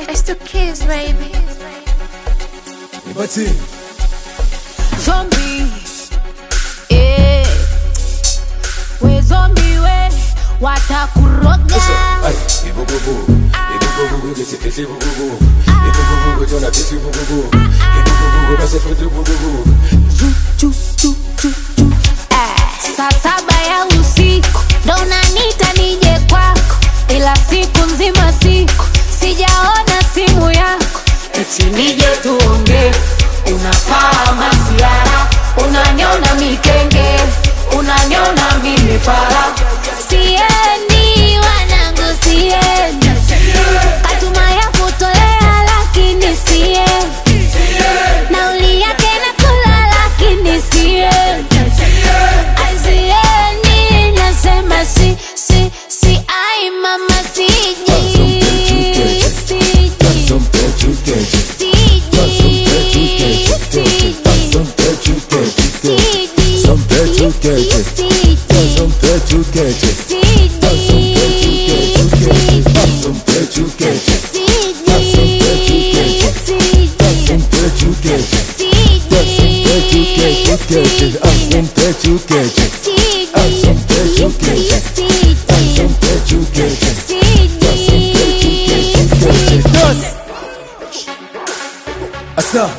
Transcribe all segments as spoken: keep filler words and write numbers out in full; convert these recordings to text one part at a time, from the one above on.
It's the kids, baby. Ibati Zombie, eh. We zombie we, watakuroga. Ay, ibububu, ibububu, gesi ibububu, ibububu, tona tisi ibububu, ibububu, basi fudu ibububu. Ju ju ju ju ju. Eh, saa saba ya usiku, ndo unaniita nije kwako, ila siku nzima siku sijaona simu yako. Eti nije tuongee, unafaa masiara, unaniona mikenge, unaniona mimi fala. Siendi wanangu siendi, katuma ya kutolea lakini siendi, nauli yake nakula lakini siendi. Ai siendi, nasema si, si, si, ai mama siji. Asa,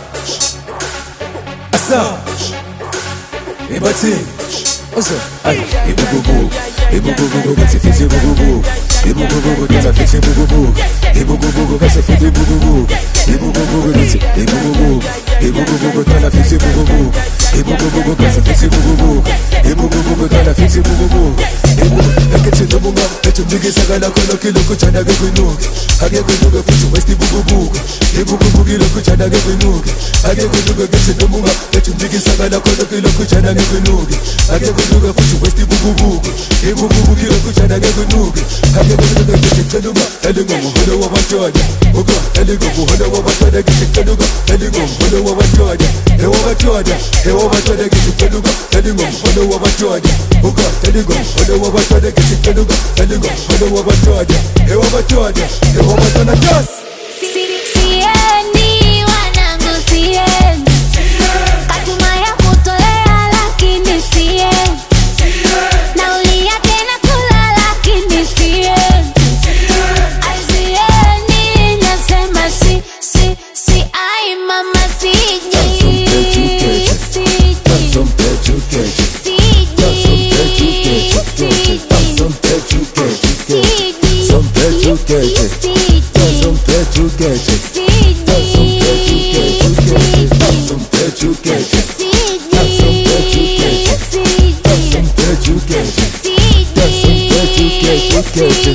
asa, ibati, ozo, ay, ibububu, ibububu, gasi fisi ibububu, ibububu, tona fisi ibububu, ibububu, gasi fisi ibububu, ibububu, gasi, ibububu, ibububu, tona fisi ibububu, ibububu, gasi fisi ibububu, ibububu, tona fisi ibububu, ibububu, ekete nobunga, echo mjigi sagala kono kilo kuchana gegunuke, hage gunuke fusu westi ibububu, ibububu kilo kuchana gegunuke, hage gunuke gesi nobunga, echo mjigi sagala kono kilo kuchana gegunuke, hage gunuke fusu westi ibububu, ibububu kilo kuchana gegunuke, hage gunuke gesi kanuga, elingo muhono wa batwada, oga elingo muhono wa batwada gesi kanuga, elingo muhono wa batwada, ewa batwada, ewa batwada gesi kanuga, elingo muhono wa batwada, oga elingo muhono wa batwada gesi kanuga, elingo muhono wa batwada, ewa batwada, ewa batwada just. Siendi wanangu siendi, katuma ya kutolea lakini siendi, nauli yake nakula lakini siendi. Ai siendi, nasema si, si, si, ai mama siji.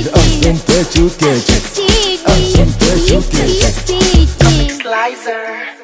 Comic Slicer.